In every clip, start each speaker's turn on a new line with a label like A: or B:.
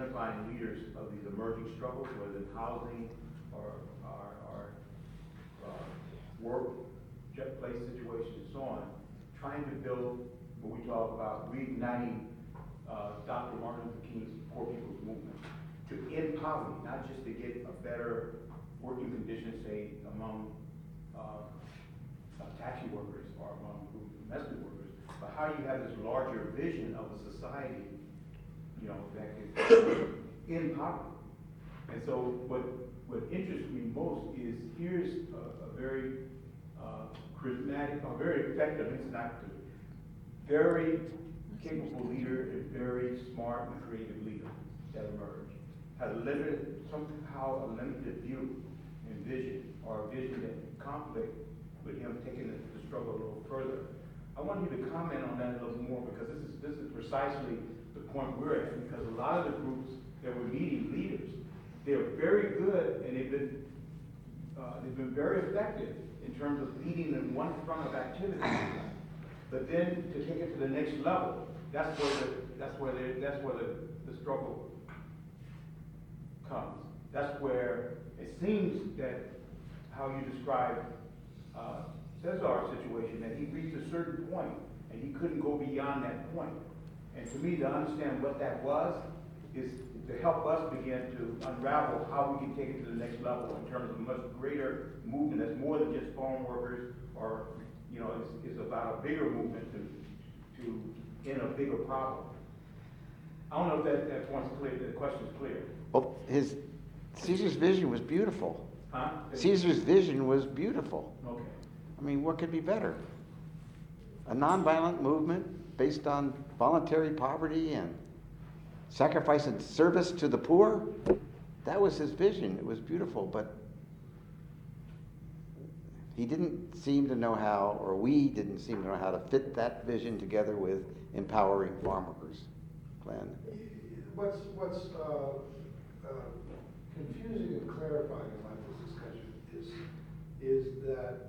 A: identifying leaders of these emerging struggles, whether it's housing or work, place situations, and so on, trying to build what we talk about reigniting Dr. Martin Luther King's Poor People's Movement to end poverty, not just to get a better working condition, say, among taxi workers or among domestic workers, but how you have this larger vision of a society, you know, that is in poverty. And so what interests me most is here's a very charismatic, a very effective, it's not very capable leader and very smart and creative leader that emerged. Has somehow a limited view and vision, or a vision that conflict with him taking the struggle a little further. I want you to comment on that a little more, because this is precisely the point we're at, because a lot of the groups that we're meeting, leaders, they're very good and they've been very effective in terms of leading in one front of activity. But then to take it to the next level, that's where the struggle comes. That's where it seems that how you describe Cesar's situation, that he reached a certain point and he couldn't go beyond that point. And to me, to understand what that was is to help us begin to unravel how we can take it to the next level in terms of a much greater movement that's more than just farm workers, or, you know, it's about a bigger movement to end a bigger problem. I don't know if that point's clear, the question's clear.
B: Well, Caesar's vision was beautiful.
A: Huh?
B: Caesar's vision was beautiful.
A: Okay.
B: I mean, what could be better? A nonviolent movement based on voluntary poverty and sacrifice and service to the poor. That was his vision. It was beautiful, but he didn't seem to know how, or we didn't seem to know how to fit that vision together with empowering farm workers. Glenn?
C: What's confusing and clarifying about this discussion is that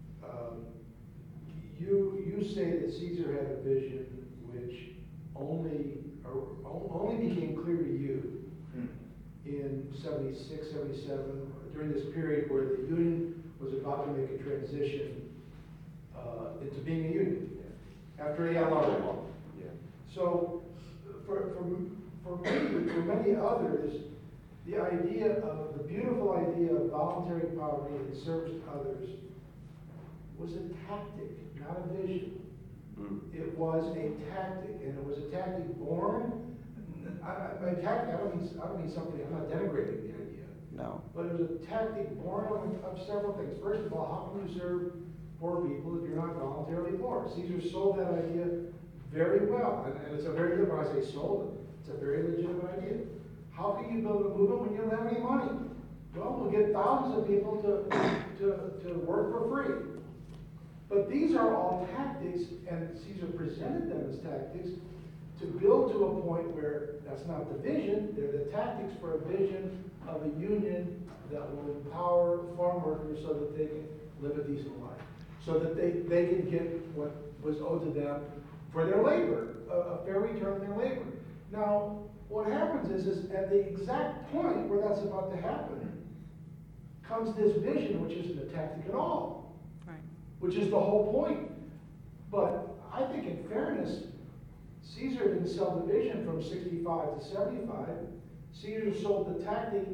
C: you say that Caesar had a vision which only became clear to you in 76, 77, during this period where the Union was about to make a transition into being a union after ALR law.
A: Yeah.
C: So for many others, the beautiful idea of voluntary poverty and service to others was a tactic, not a vision. It was a tactic, and it was a tactic born. By tactic, I don't mean something. I'm not denigrating the idea.
B: No.
C: But it was a tactic born of several things. First of all, how can you serve poor people if you're not voluntarily poor? Caesar sold that idea very well, and it's a very good. When I say sold it, it's a very legitimate idea. How can you build a movement when you don't have any money? Well, we'll get thousands of people to work for free. But these are all tactics, and Caesar presented them as tactics to build to a point where that's not the vision, they're the tactics for a vision of a union that will empower farm workers so that they can live a decent life, so that they can get what was owed to them for their labor, a fair return on their labor. Now, what happens is at the exact point where that's about to happen, comes this vision, which isn't a tactic at all.
D: Right.
C: Which is the whole point. But I think in fairness, Caesar didn't sell the vision from 65 to 75. Caesar sold the tactic,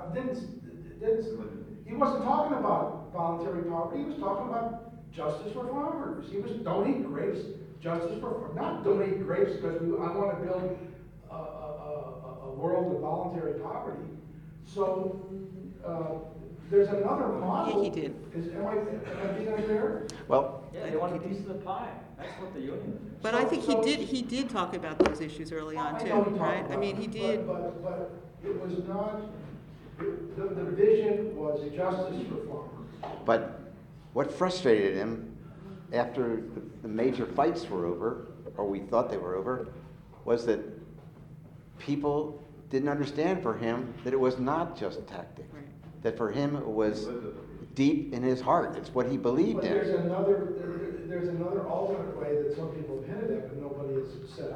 C: he wasn't talking about voluntary poverty, he was talking about justice for farm workers. He was, don't eat grapes, justice for, not don't eat grapes because I want to build a world of voluntary poverty. So, there's another model.
D: Yeah, he did.
C: Am I being unfair?
B: Well,
E: Yeah, they want a piece of the pie. That's what the union is.
D: But I think he did talk about those issues early on too, right? I mean, he did.
C: But it was not, the vision was justice for farmers.
B: but what frustrated him after the major fights were over, or we thought they were over, was that people didn't understand for him that it was not just tactic.
D: Right.
B: That for him it was deep in his heart. It's what he believed
C: But
B: in.
C: there's another alternate way that some people have hinted at, but nobody has set out right,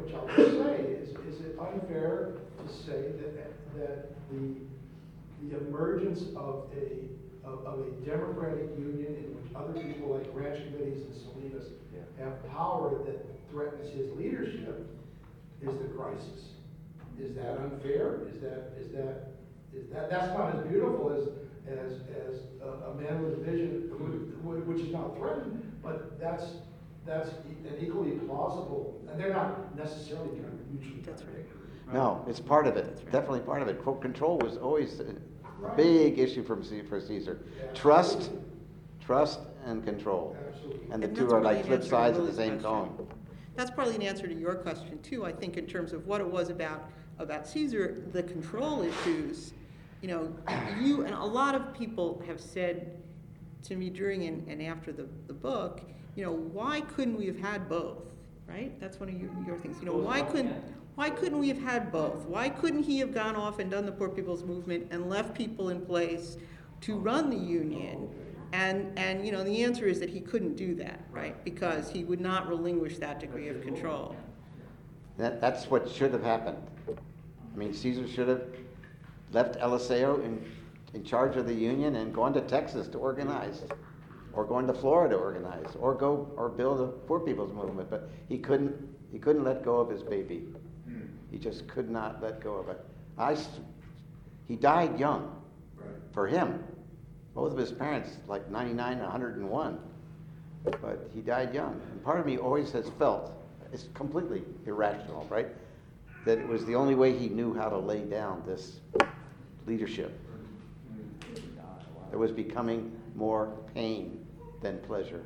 C: which I'll just say, is it unfair to say that the emergence of a democratic union in which other people like ranch committees and Salinas have power that threatens his leadership is the crisis? Is that unfair? That's not as beautiful as a man with a vision which is not threatened, but that's an equally plausible, and they're not necessarily kind of mutually contradictory.
B: No, it's part of it.
D: That's right.
B: Definitely part of it. Control was always a
C: Right.
B: big issue for Caesar.
C: Yeah.
B: Trust and control.
C: Absolutely.
B: And the
D: And
B: two
D: that's
B: are
D: partly
B: like
D: an
B: flip
D: answer to
B: sides of the
D: Willie's
B: same
D: question.
B: coin.
D: That's partly an answer to your question too, I think, in terms of what it was about Caesar, the control issues. You know, you and a lot of people have said to me during and after the book, you know, why couldn't we have had both, right? That's one of your things. You know, why couldn't we have had both? Why couldn't he have gone off and done the Poor People's Movement and left people in place to run the union? And you know, the answer is that he couldn't do that, right? Because he would not relinquish that degree of control.
B: That's what should have happened. I mean, Caesar should have left Eliseo in charge of the union and gone to Texas to organize, or gone to Florida to organize, or build a Poor People's Movement. But he couldn't let go of his baby. He just could not let go of it. He died young.
C: Right.
B: For him, both of his parents, like 99 and 101, but he died young. And part of me always has felt, it's completely irrational, right, that it was the only way he knew how to lay down this leadership. There was becoming more pain than pleasure.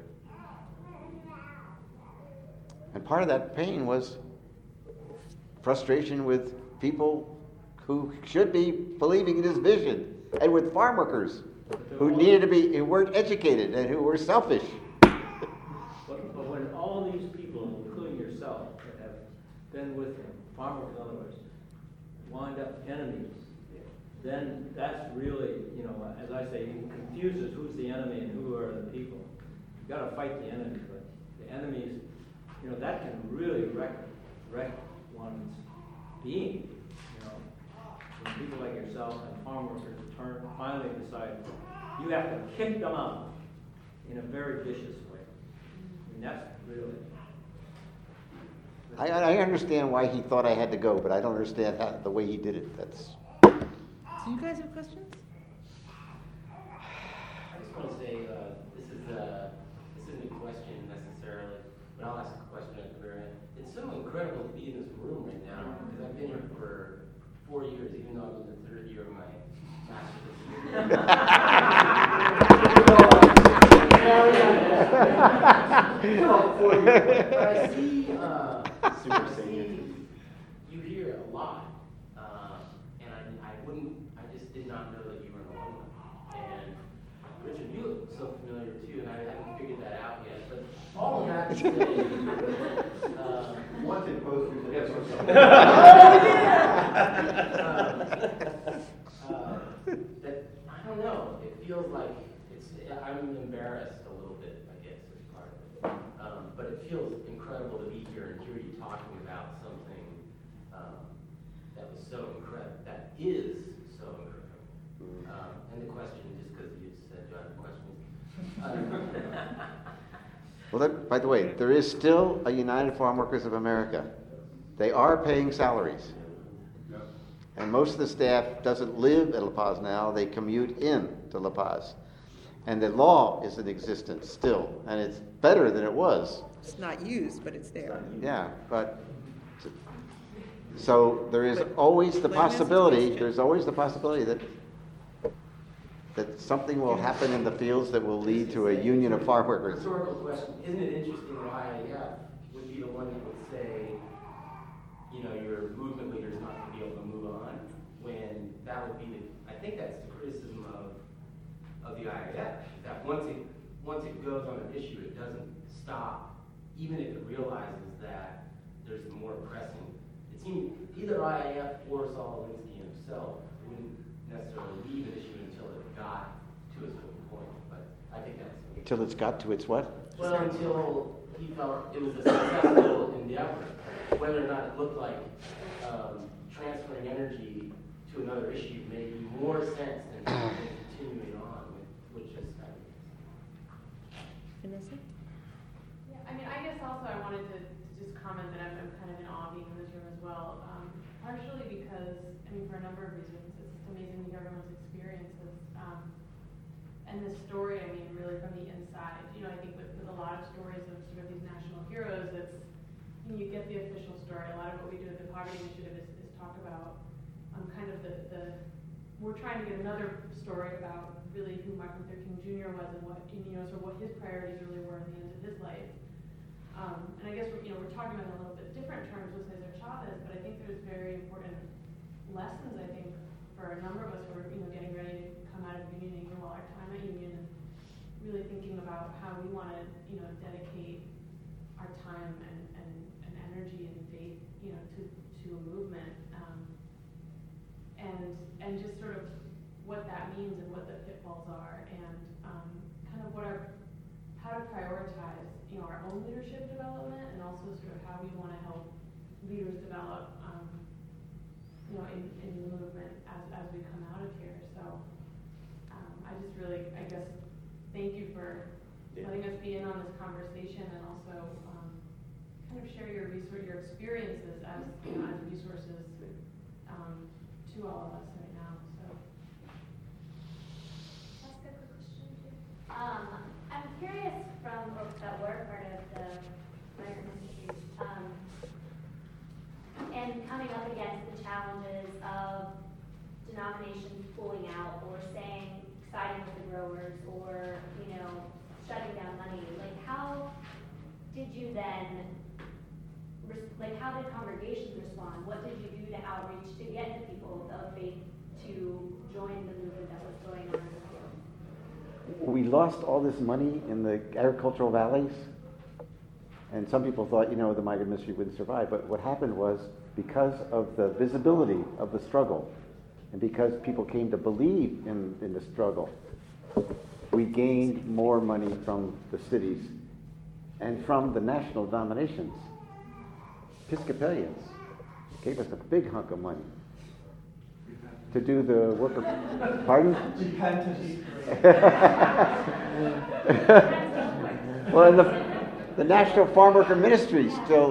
B: And part of that pain was frustration with people who should be believing in his vision, and with farm workers who weren't educated and who were selfish.
E: But when all these people, including yourself, that have been with him, farmers in other words, wind up enemies, then that's really, you know, as I say, it confuses who's the enemy and who are the people. You've got to fight the enemy, but the enemies, you know, that can really wreck one's being, you know. When people like yourself and farm workers finally decide you have to kick them out in a very vicious way. I mean, that's really...
B: I understand why he thought I had to go, but I don't understand the way he did it.
D: Do you guys have questions?
F: I just want to say, this isn't a question necessarily, but I'll ask a question at the very end. It's so incredible to be in this room right now, because I've been here for 4 years, even though I'm in the third year of my But I see, you hear a lot, and I just did not know that you were an alumni. And Richard, you look so familiar too, and I haven't figured that out yet. But all of that to say,
A: Wanted posters. Yes,
F: that I don't know. It feels like I'm embarrassed a little bit, I guess, as part of it. But it feels incredible to be here and hear you talking about something that was so incredible, that is so incredible. And the question, just because you said you had questions.
B: Well, by the way, there is still a United Farm Workers of America. They are paying salaries. And most of the staff doesn't live at La Paz now. They commute in to La Paz. And the law is in existence still, and it's better than it was.
D: It's not used, but it's there.
B: Yeah, but, so there is
D: But
B: always the
D: let me ask you a
B: possibility,
D: question.
B: there's always the possibility that something will happen in the fields that will lead to a union of farm workers.
F: Rhetorical question. Isn't it interesting that IAF would be the one that would say, you know, your movement leader is not going to be able to move on, when that would be I think that's the criticism of the IAF, that once it goes on an issue, it doesn't stop, even if it realizes that there's more pressing. It seems either IAF or Saul Alinsky himself wouldn't necessarily leave an issue until it got to a certain point, but I think that's...
B: Till it's got to its what?
F: Well, until he felt it was a successful endeavor. Whether or not it looked like transferring energy to another issue made more sense than continuing on with just
D: Vanessa?
G: Yeah, I mean, I guess also I wanted to just comment that I'm kind of in awe being in this room as well. Partially because, I mean, for a number of reasons, it's just amazing to hear everyone's experiences. And this story, I mean, really from the inside. You know, I think with a lot of stories of sort of these national heroes, it's, you get the official story. A lot of what we do at the Poverty Initiative is talk about kind of we're trying to get another story about really who Martin Luther King Jr. was and what, you know, sort of what his priorities really were at the end of his life. And I guess we're talking about it in a little bit different terms with Cesar Chavez, but I think there's very important lessons, I think, for a number of us who are, you know, getting ready to come out of Union, even while our time at Union, and really thinking about how we want to, you know, dedicate our time and energy and faith, you know, to a movement, and just sort of what that means and what the pitfalls are, and kind of how to prioritize, you know, our own leadership development, and also sort of how we want to help leaders develop, you know, in the movement as we come out of here. So I just really, I guess, thank you for letting us be in on this conversation, and also kind of share your experiences as, you know, as resources to all of us right now. So
H: that's a good question too. I'm curious from that we're part of the Migrant Institute, and coming up against the challenges of denominations pulling out or siding with the growers, or, you know, shutting down money. Like, how did you then, how did congregations respond? What did you do to outreach to get the people of faith to join the movement that was going on in the field?
B: We lost all this money in the agricultural valleys, and some people thought, you know, the migrant ministry wouldn't survive. But what happened was, because of the visibility of the struggle, and because people came to believe in the struggle, we gained more money from the cities and from the national denominations. Episcopalians gave us a big hunk of money to do the work of... Pardon? Well, the National Farm Worker Ministry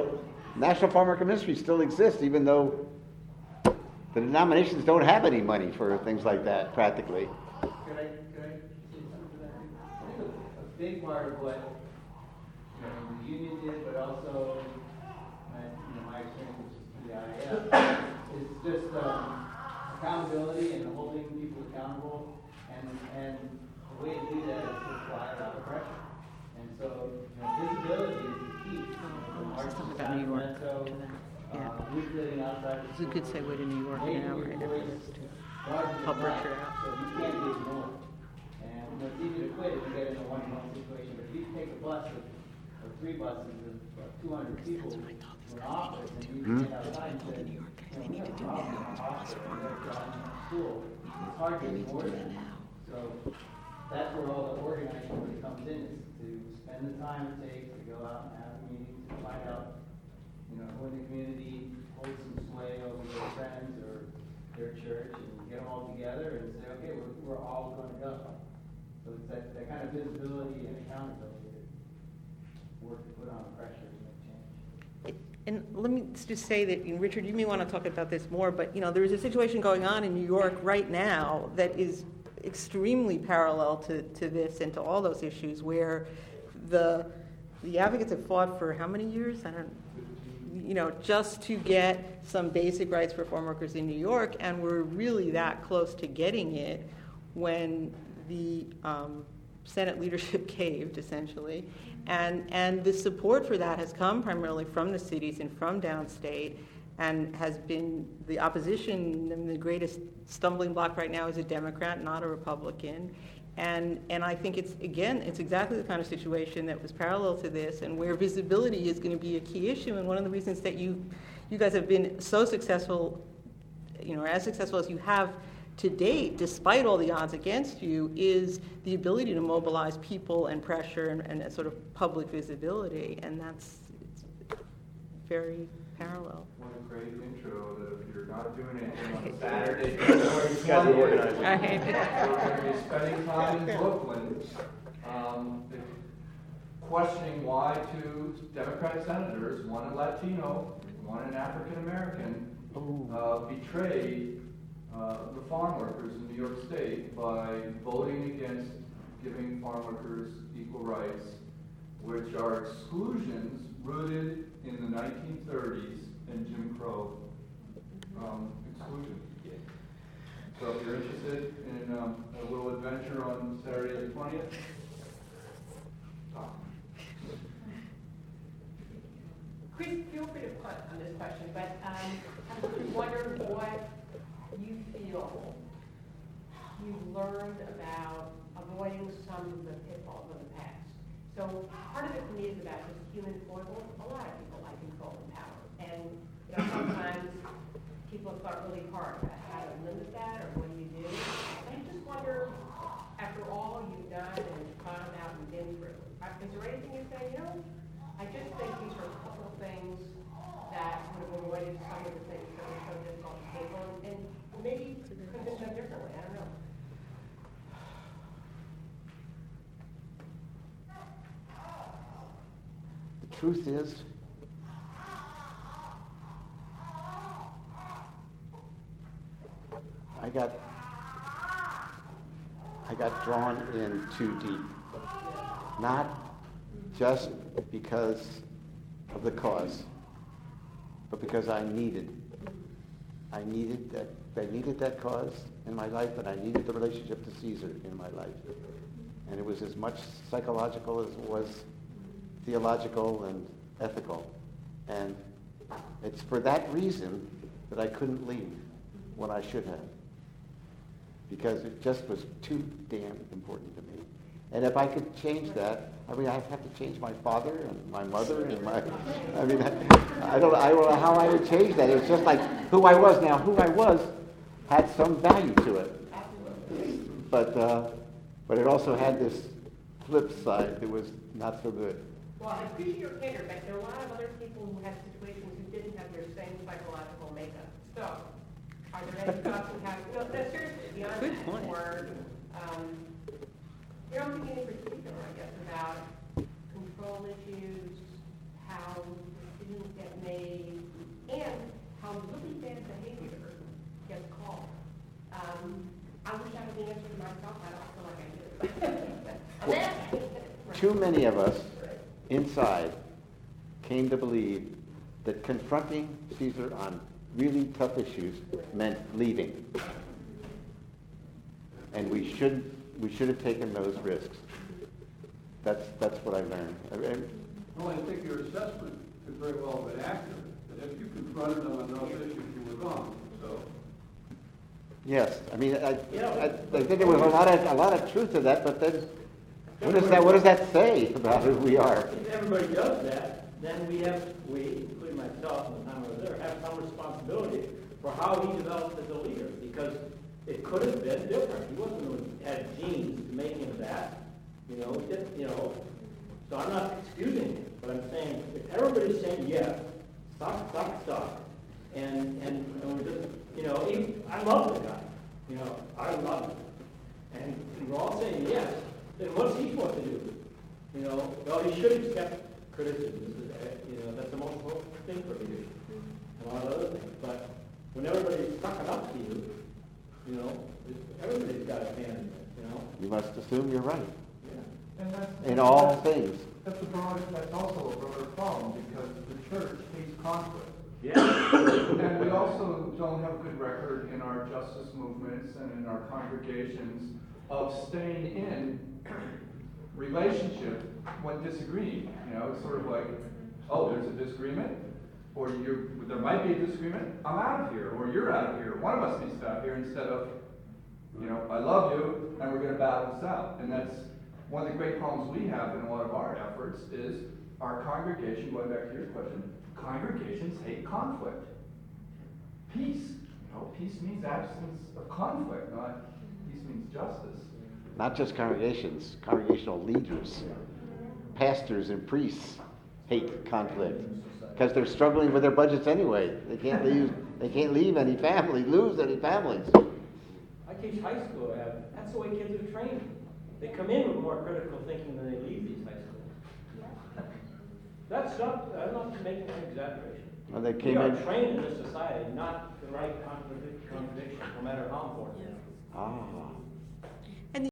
B: still exists, even though the denominations don't have any money for things like that, practically.
E: Could I say something to that? I think a big part of what, you know, the union did, but also my experience with the IAF, is just accountability and holding people accountable, and the way to do that is to apply a lot of pressure. And so, you know, visibility is the key.
D: Something about New York. It's a good segue to New York now, right? Help Richard out.
E: So you can't be ignored. And it's easy to quit if you get in a one-to-one situation. But if you take a bus of 3 buses of 200 people to an office, and you get outside and say, they need to do that. School, it's hard to ignore that. So that's where all the organizing really comes in, is to spend the time it takes to go out and have meetings and find out, you know, who in the community holds some sway over their friends or their church, and get them all together and say, okay, we're all going to go. So it's that kind of visibility and accountability that work to put on pressure to make change.
D: And let me just say that, Richard, you may want to talk about this more, but, you know, there's a situation going on in New York right now that is extremely parallel to this and to all those issues, where the advocates have fought for how many years? Just to get some basic rights for farm workers in New York, and we're really that close to getting it when the Senate leadership caved, essentially. And the support for that has come primarily from the cities and from downstate, and has been the opposition. And the greatest stumbling block right now is a Democrat, not a Republican. And I think it's exactly the kind of situation that was parallel to this, and where visibility is going to be a key issue. And one of the reasons that you guys have been so successful, as successful as you have, to date, despite all the odds against you, is the ability to mobilize people and pressure and a sort of public visibility, and it's very parallel.
I: What a great intro, that if you're not doing anything on Saturday, February 20th, we're going to be spending time in Brooklyn, questioning why two Democratic senators, one a Latino, one an African American, betrayed the farm workers in New York State by voting against giving farm workers equal rights, which are exclusions rooted in the 1930s and Jim Crow exclusion. So if you're interested in a little adventure on Saturday the 20th, talk.
J: Chris, feel free to punt on this question, but I wonder what you feel you've learned about avoiding some of the pitfalls of the past. So part of it for me is about just human foibles. A lot of people like control and power, and sometimes people have thought really hard about how to limit that or what do you do. I just wonder, after all you've done and thought about and been through, is there anything you say, I just think these are a couple of things that would have avoided some of the things that were so difficult to take on, and maybe could have been done differently. I don't know.
B: The truth is, I got drawn in too deep. Not just because of the cause, but because I needed that cause in my life, and I needed the relationship to Caesar in my life. And it was as much psychological as it was theological and ethical. And it's for that reason that I couldn't leave when I should have. Because it just was too damn important to me. And if I could change that, I'd have to change my father and my mother and I don't know how I would change that. It's just like who I was now. Who I was had some value to it. But it also had this flip side that was not so good.
J: Well, I appreciate your candor, but there are a lot of other people who had situations who didn't have their same psychological makeup. So, are there any thoughts you have? No, seriously, beyond
D: Good
J: that,
D: point.
J: or I'm thinking in particular, I guess, about control issues, how decisions get made, and how really bad behavior gets called. I wish I had the answer to myself. I don't feel like I do.
B: Too many of us inside came to believe that confronting Caesar on really tough issues meant leaving. And we should have taken those risks. That's what I learned.
K: Well, I think your assessment is very well been accurate. That if you confronted them on those issues, you were gone. So.
B: Yes, I mean, I think there was a lot of truth to that, but then what does that say about who we are?
E: If everybody does that, then we, including myself and the time I was there, have some responsibility for how he developed as a leader, because it could have been different. He wasn't who had genes to make him that. So I'm not excusing him, but I'm saying if everybody's saying yes, stop, and we're just, I love the guy. I love him. And we're all saying yes, then what's he supposed to do? Well, he should accept criticism. That's the most important thing for leadership. And a lot of other things. But when everybody's sucking up to you, everybody's got a hand in it,
B: You must assume you're right.
I: And
B: In all things.
I: That's also a broader problem, because the church hates conflict.
E: Yeah.
I: And we also don't have a good record in our justice movements and in our congregations of staying in relationship when disagreeing. It's sort of like, oh, there's a disagreement, or there might be a disagreement, I'm out of here, or you're out of here. One of us needs to out here, instead of, I love you, and we're going to battle this out. And that's one of the great problems we have in a lot of our efforts is our congregation, going back to your question, congregations hate conflict. Peace. No, peace means absence of conflict, not peace means justice.
B: Not just congregations, congregational leaders, pastors and priests hate conflict because they're struggling with their budgets anyway. They can't lose any families.
E: I teach high school, that's the way kids are trained. They come in with more critical thinking than they leave these high schools. I'm not making an exaggeration.
B: Well, they
E: We
B: came
E: are
B: in.
E: trained in this society not to write contradiction, no matter how important it is.
B: Ah.